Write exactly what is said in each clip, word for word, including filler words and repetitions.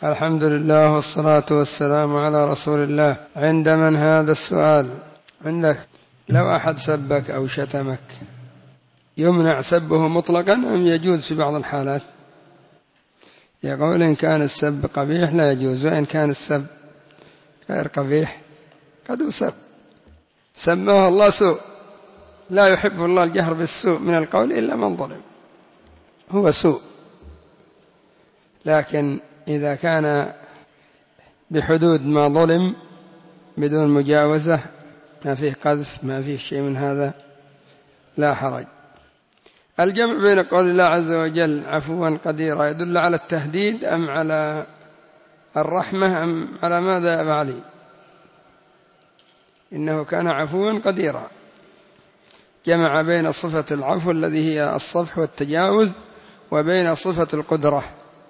الحمد لله والصلاة والسلام على رسول الله. عند من هذا السؤال؟ عندك لو أحد سبك أو شتمك يمنع سبه مطلقا أم يجوز في بعض الحالات؟ يقول إن كان السب قبيح لا يجوز، وإن كان السب غير قبيح قد سب سماه الله سوء، لا يحب الله الجهر بالسوء من القول إلا من ظلم، هو سوء. لكن إذا كان بحدود ما ظلم بدون مجاوزة، ما فيه قذف، ما فيه شيء من هذا، لا حرج. الجمع بين قول الله عز وجل عفوا قديرا يدل على التهديد أم على الرحمة أم على ماذا يا أبا علي؟ إنه كان عفوا قديرا، جمع بين صفة العفو الذي هي الصفح والتجاوز وبين صفة القدرة،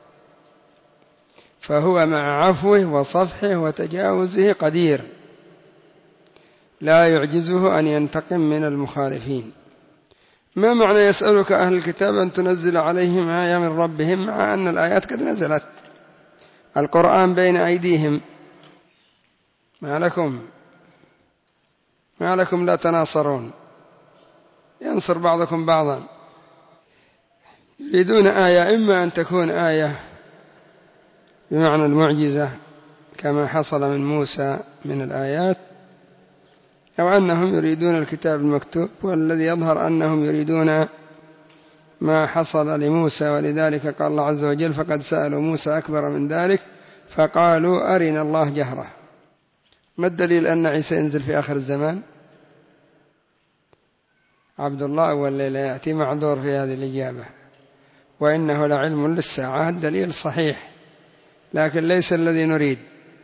فهو مع عفوه وصفحه وتجاوزه قدير، لا يعجزه أن ينتقم من المخالفين. ما معنى يسألك أهل الكتاب أن تنزل عليهم آية من ربهم، مع أن الآيات قد نزلت، القرآن بين أيديهم، ما لكم ما لكم لا تناصرون، ينصر بعضكم بعضا. يريدون آية، إما أن تكون آية بمعنى المعجزة كما حصل من موسى من الآيات، أو أنهم يريدون الكتاب المكتوب، والذي يظهر أنهم يريدون ما حصل لموسى، ولذلك قال الله عز وجل فقد سألوا موسى أكبر من ذلك فقالوا أرنا الله جهرة. ما الدليل أن عيسى ينزل في آخر الزمان؟ عبد الله ولا لا يأتي معذور في هذه الإجابة، وإنه لعلم للساعة، الدليل صحيح لكن ليس الذي نريد.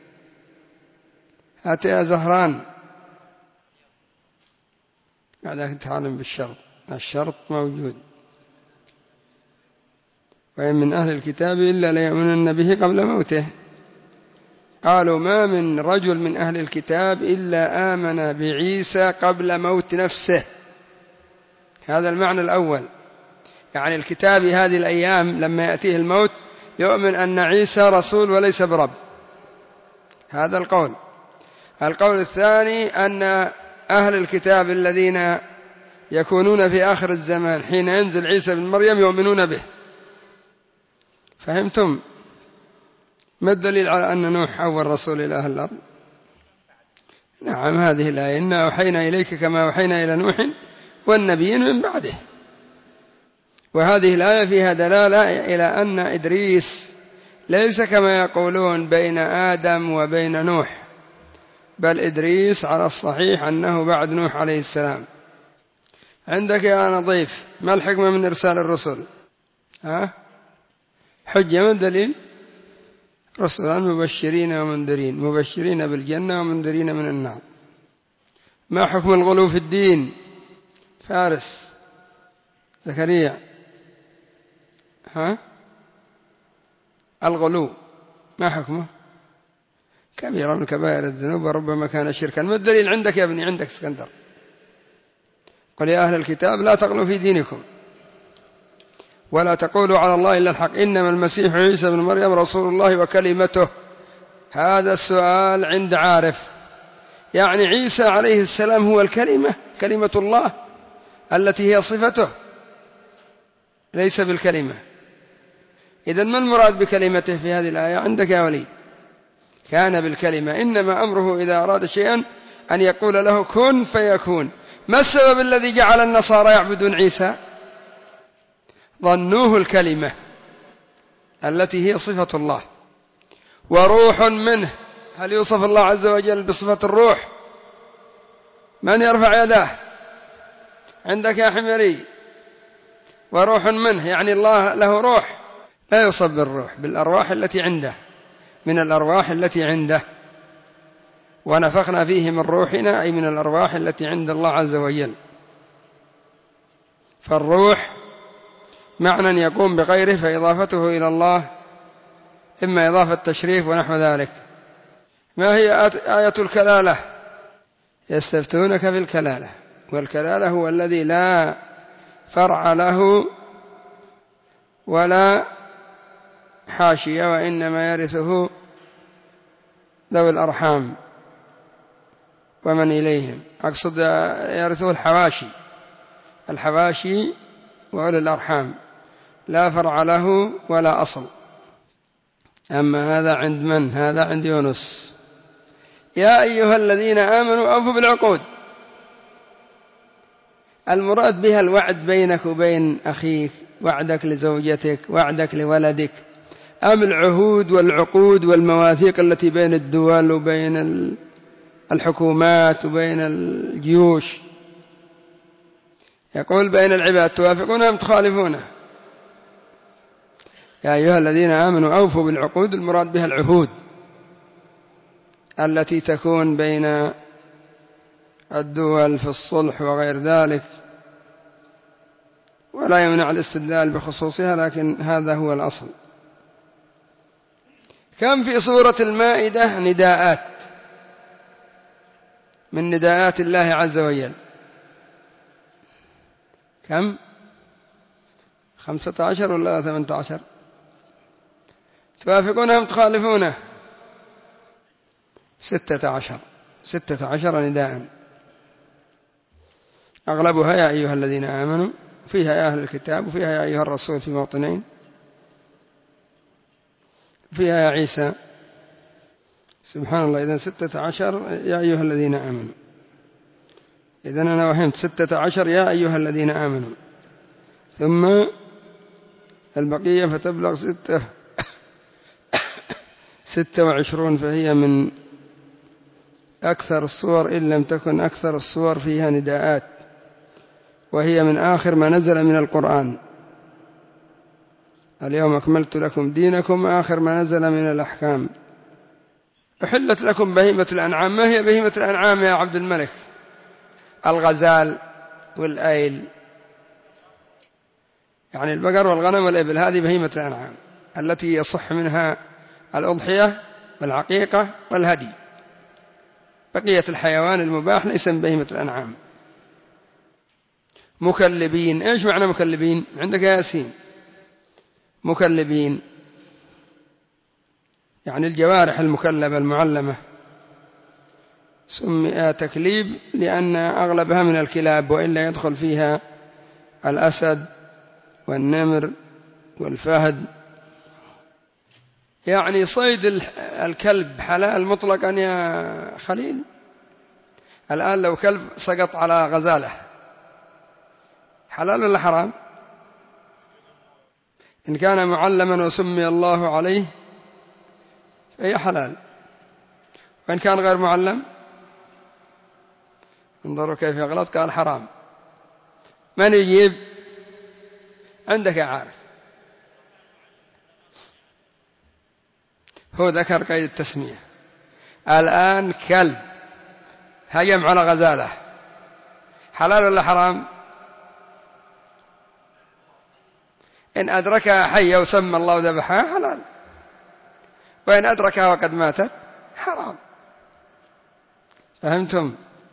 هات يا زهران، هذا تعلم بالشرط، الشرط موجود. وإن من أهل الكتاب إلا ليؤمنن به قبل موته، قالوا ما من رجل من أهل الكتاب إلا آمن بعيسى قبل موت نفسه. هذا المعنى الأول، يعني الكتاب هذه الأيام لما يأتيه الموت يؤمن أن عيسى رسول وليس برب، هذا القول. القول الثاني أن أهل الكتاب الذين يكونون في آخر الزمان حين ينزل عيسى بن مريم يؤمنون به. فهمتم؟ ما الدليل على أن نوح أول رسول إلى أهل الأرض؟ نعم، هذه الآية إنا أوحينا إليك كما أوحينا إلى نوح والنبيين من بعده. وهذه الآية فيها دلالة إلى أن إدريس ليس كما يقولون بين آدم وبين نوح، بل إدريس على الصحيح أنه بعد نوح عليه السلام. عندك يا نظيف، ما الحكمة من إرسال الرسل؟ ها؟ حجة، من دليل؟ رسلا مبشرين ومنذرين، مبشرين بالجنة ومنذرين من النار. ما حكم الغلو في الدين؟ فارس زكريا. ها؟ الغلو ما حكمه؟ كبيرة من كبائر الذنوب وربما كان شركا. ما الدليل عندك يا ابني؟ عندك اسكندر. قل يا أهل الكتاب لا تغلوا في دينكم ولا تقولوا على الله إلا الحق إنما المسيح عيسى بن مريم رسول الله وكلمته. هذا السؤال عند عارف، يعني عيسى عليه السلام هو الكلمة، كلمة الله التي هي صفته، ليس بالكلمة. إذن ما المراد بكلمته في هذه الآية عندك يا وليد؟ كان بالكلمة، إنما أمره إذا أراد شيئا أن يقول له كن فيكون. ما السبب الذي جعل النصارى يعبدون عيسى؟ ظنوه الكلمة التي هي صفة الله وروح منه. هل يوصف الله عز وجل بصفة الروح؟ من يرفع يداه؟ عندك يا حميري. وروح منه يعني الله له روح، لا يوصف بالروح، بالأرواح التي عنده، من الأرواح التي عنده. ونفخنا فيه من روحنا أي من الأرواح التي عند الله عز وجل. فالروح معنى يقوم بغيره، فإضافته إلى الله إما إضافة تشريف ونحو ذلك. ما هي آية الكلالة؟ يستفتونك في الكلالة، والكلالة هو الذي لا فرع له ولا حاشية وإنما يرثه ذوي الأرحام ومن إليهم، أقصد يرثه الحواشي الحواشي وأولي الأرحام، لا فرع له ولا أصل. أما هذا عند من؟ هذا عند يونس. يا أيها الذين آمنوا أوفوا بالعقود، المراد بها الوعد بينك وبين أخيك، وعدك لزوجتك، وعدك لولدك، أم العهود والعقود والمواثيق التي بين الدول وبين الحكومات وبين الجيوش؟ يقول بين العباد توافقونه أم تخالفونه. يا أيها الذين آمنوا أوفوا بالعقود، المراد بها العهود التي تكون بين الدول في الصلح وغير ذلك، ولا يمنع الاستدلال بخصوصها، لكن هذا هو الأصل. كم في سورة المائدة نداءات من نداءات الله عز وجل؟ كم؟ خمسة عشر ولا ثمانية عشر؟ توافقونه أم تخالفونه؟ ستة عشر ستة عشر نداء، أغلبها يا أيها الذين آمنوا، فيها يا أهل الكتاب، وفيها يا أيها الرسول في موطنين، فيها يا عيسى. سبحان الله، إذن ستة عشر يا أيها الذين آمنوا. إذن أنا وهمت ستة عشر يا أيها الذين آمنوا، ثم البقية فتبلغ ستة ستة وعشرون، فهي من أكثر الصور إن لم تكن أكثر الصور فيها نداءات، وهي من آخر ما نزل من القرآن. اليوم أكملت لكم دينكم، آخر ما نزل من الأحكام. أحلت لكم بهيمة الأنعام. ما هي بهيمة الأنعام يا عبد الملك؟ الغزال والأيل، يعني البقر والغنم والإبل، هذه بهيمة الأنعام التي يصح منها الأضحية والعقيقة والهدي. بقية الحيوان المباح ليس من بهيمة الأنعام. مكلبين، إيش معنى مكلبين؟ عندك ياسين. مكلبين يعني الجوارح المكلبة المعلمة، سمي تكليب لأن أغلبها من الكلاب، وإلا يدخل فيها الأسد والنمر والفهد. يعني صيد الكلب حلال مطلقا يا خليل؟ الآن لو كلب سقط على غزالة حلال ولا حرام؟ إن كان معلما وسمي الله عليه فهي حلال، وإن كان غير معلم انظروا كيف يغلط، قال حرام. من يجيب؟ عندك عارف، هو ذكر قيد التسمية. الآن كلب هجم على غزالة، حلال ولا حرام؟ إن أدركها حية وسمى الله وذبحها حلال، وإن أدركها وقد ماتت حرام. فهمتم؟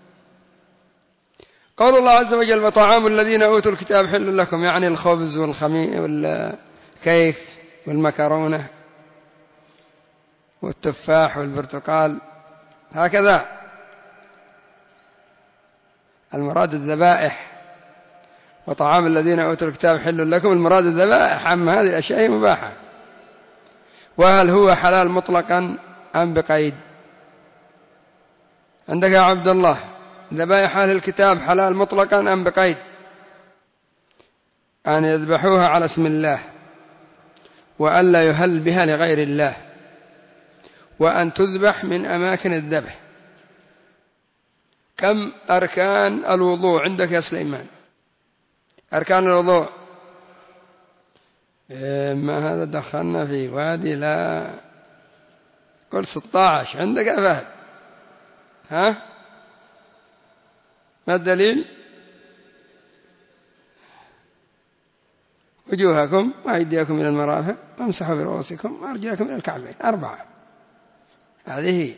قول الله عز وجل وطعام الذين أوتوا الكتاب حل لكم، يعني الخبز والخمير والكيك والمكرونة والتفاح والبرتقال، هكذا. المراد الذبائح. وطعام الذين أوتوا الكتاب حل لكم، المراد الذبائح، أما هذه الأشياء مباحة. وهل هو حلال مطلقا أم بقيد؟ عندك يا عبد الله ذبائح أهل الكتاب حلال مطلقا أم بقيد؟ أن يذبحوها على اسم الله، وأن لا يهل بها لغير الله، وأن تذبح من أماكن الذبح. كم أركان الوضوء عندك يا سليمان؟ أركان الوضوء ما هذا دخلنا في وادي، لا قل ستة عشر. عندك يا فهد؟ ها ما الدليل؟ وجوهكم وأيديكم إلى المرافق وامسحوا برؤوسكم وأرجلكم إلى الكعبين، أربعة. هذه.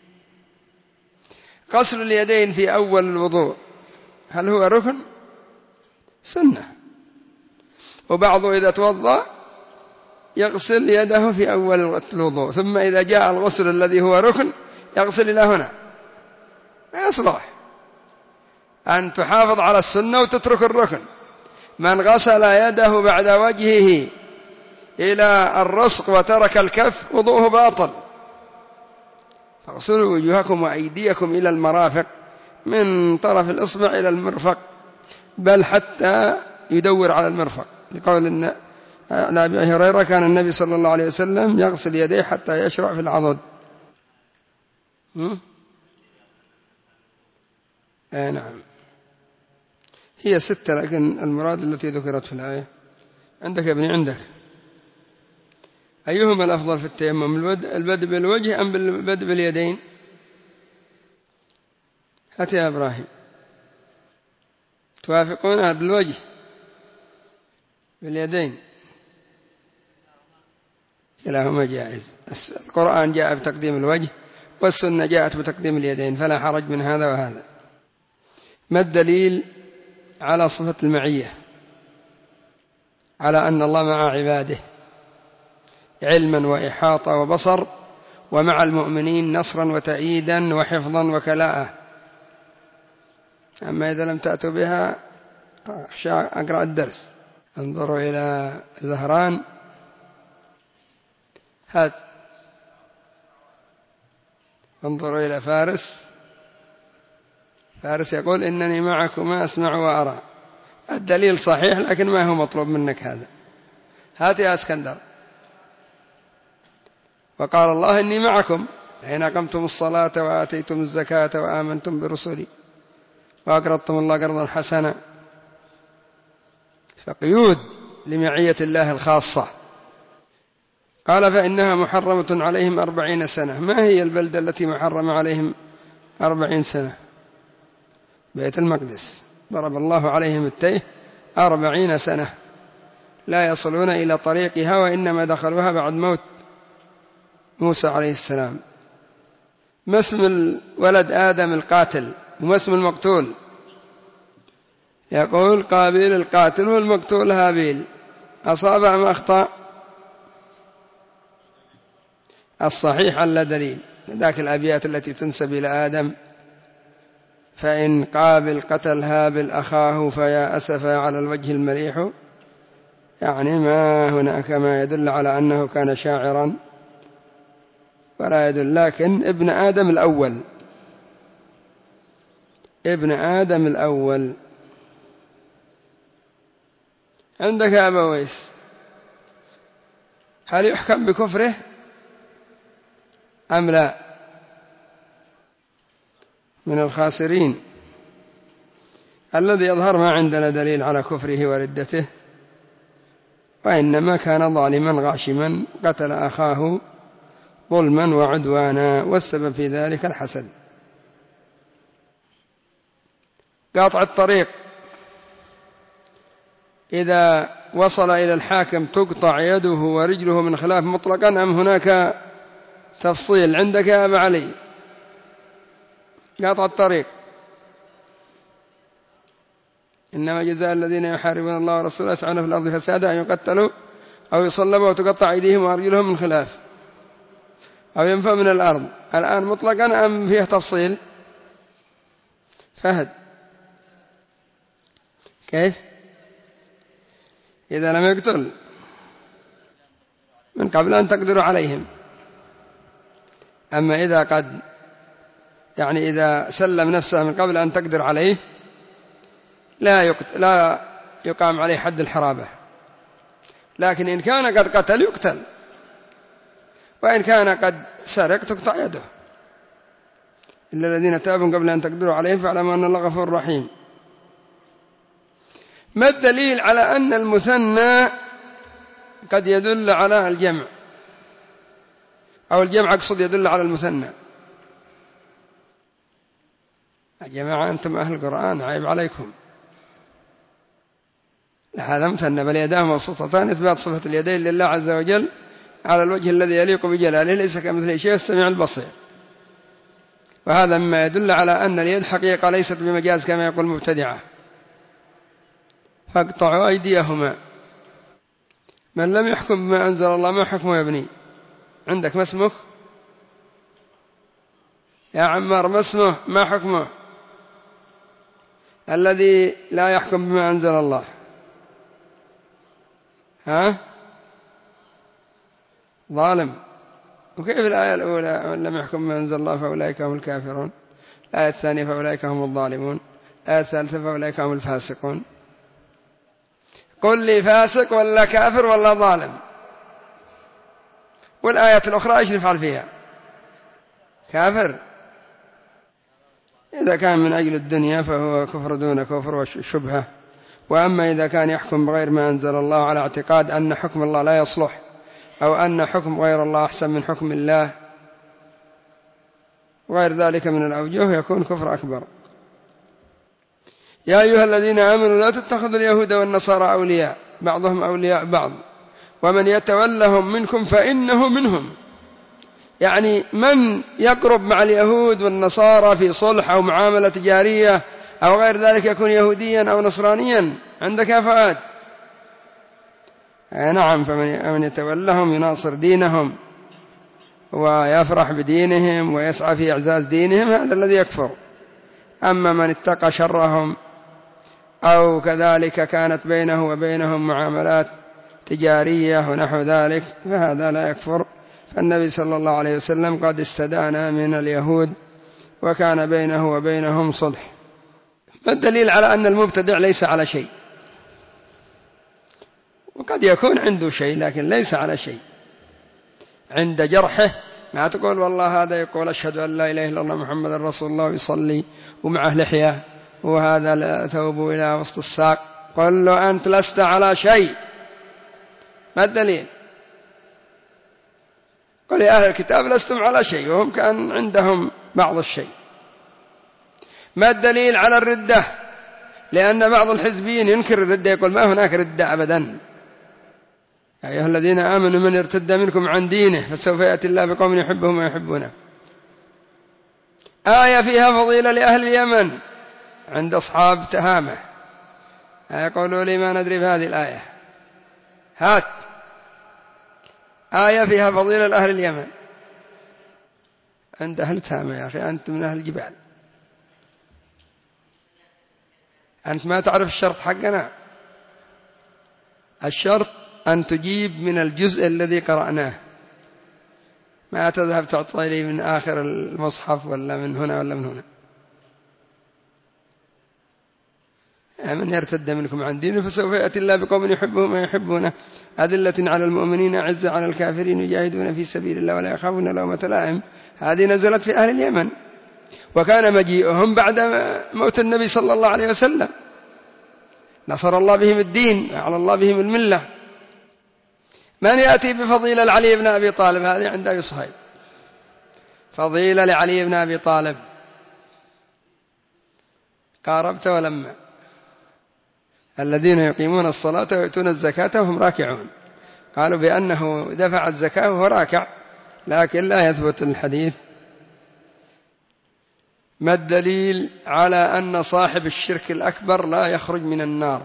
غسل اليدين في أول الوضوء هل هو ركن؟ سنة. وبعضه إذا توضأ يغسل يده في أول الوضوء، ثم إذا جاء الغسل الذي هو ركن يغسل إلى هنا. ما يصلح أن تحافظ على السنة وتترك الركن. من غسل يده بعد وجهه إلى الرسق وترك الكف وضوءه باطل. فاغسلوا وجوهكم وأيديكم إلى المرافق من طرف الإصبع إلى المرفق، بل حتى يدور على المرفق، لقول إن أبي هريرة كان النبي صلى الله عليه وسلم يغسل يديه حتى يشرع في العضد. آه نعم، هي ستة لكن المراد التي ذكرت في الآية. عندك يا ابني؟ عندك. أيهما الأفضل في التيمم، البدء بالوجه أم البدء باليدين؟ هات يا إبراهيم، توافقون بالوجه باليدين؟ كلاهما جائز. القرآن جاء بتقديم الوجه والسنة جاءت بتقديم اليدين، فلا حرج من هذا وهذا. ما الدليل على صفة المعية، على أن الله مع عباده علما وإحاطة وبصر، ومع المؤمنين نصرا وتأييدا وحفظا وكلاءة؟ أما إذا لم تأتوا بها أخشى أقرأ الدرس. انظروا إلى زهران، هات. انظروا إلى فارس، فارس يقول إنني معكما أسمع وأرى. الدليل صحيح لكن ما هو مطلوب منك هذا. هات يا اسكندر. وقال الله إني معكم لئن أقمتم الصلاة وآتيتم الزكاة وآمنتم برسلي وأقرضتم الله قرضا حسنا. فقيود لمعية الله الخاصة. قال فإنها محرمة عليهم أربعين سنة. ما هي البلدة التي محرم عليهم أربعين سنة؟ بيت المقدس، ضرب الله عليهم التيه أربعين سنة لا يصلون إلى طريقها، وإنما دخلوها بعد موت موسى عليه السلام. ما اسم الولد آدم القاتل وما اسم المقتول؟ يقول قابيل القاتل والمقتول هابيل. أصاب أم أخطأ؟ الصحيح ألا دليل. ذاك الأبيات التي تنسب إلى آدم: فإن قابل قتل هابل أخاه فيا أسفا على الوجه المريح، يعني ما هناك ما يدل على أنه كان شاعرا ولا يدل. لكن ابن آدم الأول، ابن آدم الأول. عندك يا أبا ويس، هل يحكم بكفره أم لا؟ من الخاسرين. الذي يظهر ما عندنا دليل على كفره وردته، وإنما كان ظالما غاشما قتل أخاه ظلما وعدوانا، والسبب في ذلك الحسد. قاطع الطريق إذا وصل إلى الحاكم تقطع يده ورجله من خلاف مطلقا أم هناك تفصيل؟ عندك يا أبا علي. قاطع الطريق إنما جزاء الذين يحاربون الله ورسوله يسعون في الأرض فسادا أن يقتلوا أو يصلبوا وتقطع أيديهم وأرجلهم من خلاف أو ينفوا من الأرض. الآن مطلقا أم فيه تفصيل؟ فهد كيف؟ إذا لم يقتل من قبل أن تقدروا عليهم. أما إذا قد يعني إذا سلم نفسه من قبل أن تقدر عليه لا لا يقام عليه حد الحرابة. لكن إن كان قد قتل يقتل، وإن كان قد سرق تقطع يده. إلا الذين تابوا قبل أن تقدروا عليهم فاعلموا أن الله غفور رحيم. ما الدليل على أن المثنى قد يدل على الجمع، أو الجمع أقصد يدل على المثنى؟ يا جماعة أنتم أهل القرآن عيب عليكم. هذا مثنى بل يداه مبسوطتان، إثبات صفة اليدين لله عز وجل على الوجه الذي يليق بجلاله، ليس كمثله شيء السميع البصير. وهذا مما يدل على أن اليد حقيقة ليست بمجاز كما يقول المبتدعة. فاقطعوا أيديهما. من لم يحكم بما أنزل الله ما حكمه يا ابني؟ عندك ما اسمك يا عمار؟ ما اسمه؟ ما حكمه الذي لا يحكم بما أنزل الله؟ ها؟ ظالم. وكيف الآية الأولى من لم يحكم بما أنزل الله فأولئك هم الكافرون، الآية الثانية فأولئك هم الظالمون، الآية الثالثة فأولئك هم الفاسقون؟ قل لي فاسق ولا كافر ولا ظالم؟ والآية الأخرى إيش نفعل فيها؟ كافر. إذا كان من أجل الدنيا فهو كفر دون كفر والشبهة. وأما إذا كان يحكم بغير ما أنزل الله على اعتقاد أن حكم الله لا يصلح أو أن حكم غير الله أحسن من حكم الله وغير ذلك من الأوجه يكون كفر أكبر. يا أيها الذين آمنوا لا تتخذوا اليهود والنصارى أولياء بعضهم أولياء بعض ومن يتولهم منكم فإنه منهم. يعني من يقرب مع اليهود والنصارى في صلح أو معاملة تجارية أو غير ذلك يكون يهوديا أو نصرانيا. عندك يا فؤاد؟ نعم. فمن يتولهم يناصر دينهم ويفرح بدينهم ويسعى في إعزاز دينهم هذا الذي يكفر. أما من اتقى شرهم أو كذلك كانت بينه وبينهم معاملات تجارية ونحو ذلك فهذا لا يكفر. فالنبي صلى الله عليه وسلم قد استدان من اليهود وكان بينه وبينهم صلح. ما الدليل على أن المبتدع ليس على شيء؟ وقد يكون عنده شيء لكن ليس على شيء. عند جرحه ما تقول والله هذا يقول أشهد أن لا إله إلا الله محمد رسول الله ويصلي ومعه لحية وهذا ثوبه إلى وسط الساق، قل له أنت لست على شيء. ما الدليل؟ قل يا أهل الكتاب لستم على شيء وهم كان عندهم بعض الشيء. ما الدليل على الردة؟ لأن بعض الحزبيين ينكر الردة يقول ما هناك ردة أبدا. يا أيها الذين آمنوا من ارتد منكم عن دينه فسوف يأتي الله بقوم يحبهم ويحبونه. آية فيها فضيلة لأهل اليمن عند أصحاب تهامة. يقولوا لي ما ندري بهذه الآية. هات آية فيها فضيلة لأهل اليمن عند أهل تهامة. يا أخي أنت من أهل الجبال، أنت ما تعرف الشرط حقنا. الشرط أن تجيب من الجزء الذي قرأناه، ما تذهب تعطي لي من آخر المصحف ولا من هنا ولا من هنا. من يرتد منكم عن دينه فسوف يأتي الله بقوم يحبهم ويحبونه أذلة على المؤمنين أعزة على الكافرين يجاهدون في سبيل الله ولا يخافون لومة لائم. هذه نزلت في أهل اليمن وكان مجيئهم بعد موت النبي صلى الله عليه وسلم. نصر الله بهم الدين وعلى الله بهم الملة. من يأتي بفضيلة لعلي بن أبي طالب؟ هذه عند أبي صهيب. فضيلة لعلي بن أبي طالب قاربت ولما الذين يقيمون الصلاة ويؤتون الزكاة وهم راكعون. قالوا بأنه دفع الزكاة وهو راكع لكن لا يثبت الحديث. ما الدليل على أن صاحب الشرك الأكبر لا يخرج من النار؟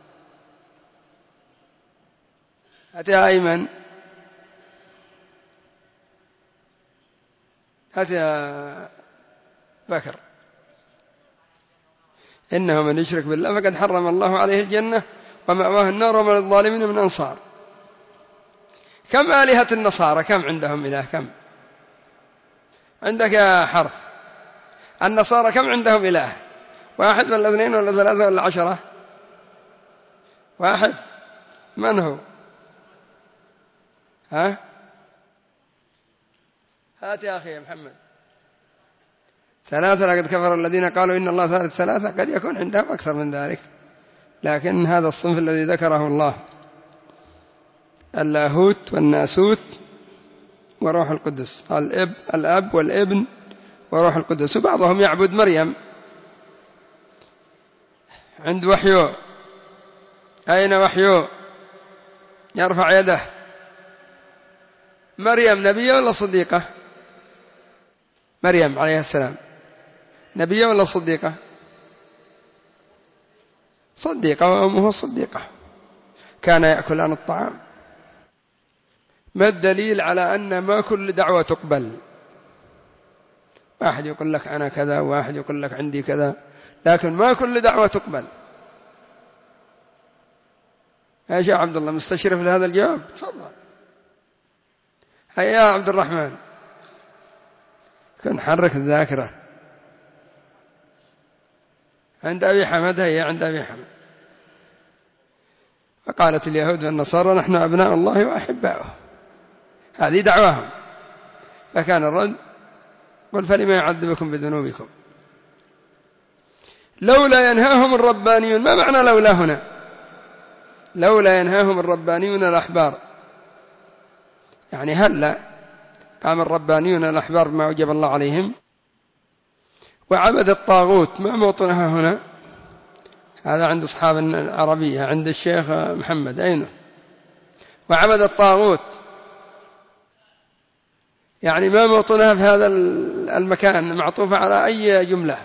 هات يا أيمن، هات يا بكر. إنه من يشرك بالله فقد حرم الله عليه الجنة ومأواه النار وما للظالمين من أنصار. كم آلهة النصارى؟ كم عندهم إله؟ كم عندك يا حرف؟ النصارى كم عندهم إله؟ واحد ولا اثنين ولا ثلاثة ولا عشرة؟ واحد. من هو؟ ها؟ هات يا أخي يا محمد. ثلاثة. لقد كفر الذين قالوا إن الله ثالث ثلاثة. قد يكون عندهم أكثر من ذلك لكن هذا الصنف الذي ذكره الله اللاهوت والناسوت وروح القدس، الأب, الأب والابن وروح القدس. وبعضهم يعبد مريم عند وحيو. أين وحيو؟ يرفع يده. مريم نبية ولا صديقة؟ مريم عليه السلام نبية ولا صديقة؟ صديقة وأمه صديقة. كان يأكلان الطعام ما الدليل على أن ما كل دعوة تقبل؟ واحد يقول لك أنا كذا، واحد يقول لك عندي كذا، لكن ما كل دعوة تقبل. يا شيخ عبد الله مستشرف لهذا الجواب؟ تفضل. هيا يا عبد الرحمن، كن حرك الذاكرة. عند أبي حمد، هيا عند أبي حمد. فقالت اليهود والنصارى نحن أبناء الله وأحباؤه، هذه دعواهم. فكان الرد: قل فلما يعذبكم بذنوبكم لولا ينهاهم الربانيون. ما معنى لولا هنا؟ لولا ينهاهم الربانيون الأحبار، يعني هلا قام الربانيون الأحبار بما أوجب الله عليهم وعبد الطاغوت. ما موطنها هنا؟ هذا عند أصحاب العربية، عند الشيخ محمد أينه؟ وعبد الطاغوت، يعني ما موطنها في هذا المكان؟ معطوفة على أي جملة؟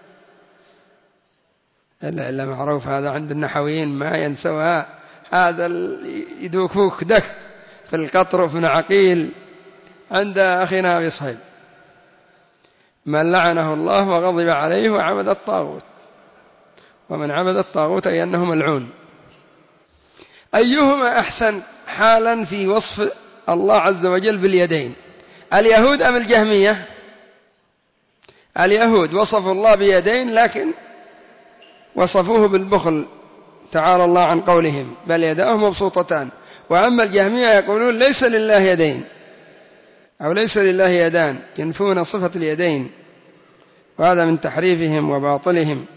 إلا إلا معروف، هذا عند النحويين ما ينسوها. هذا يدوكوك دك في القطر وفي عقيل عند أخينا أبي صهيب: من لعنه الله وغضب عليه وعبد الطاغوت، ومن عبد الطاغوت أي أنه ملعون. أيهما أحسن حالا في وصف الله عز وجل باليدين، اليهود أم الجهمية؟ اليهود وصفوا الله بيدين، لكن وصفوه بالبخل، تعالى الله عن قولهم بل يداه مبسوطتان. وأما الجهمية يقولون ليس لله يدين أو ليس لله يدان، ينفون صفة اليدين، وهذا من تحريفهم وباطلهم.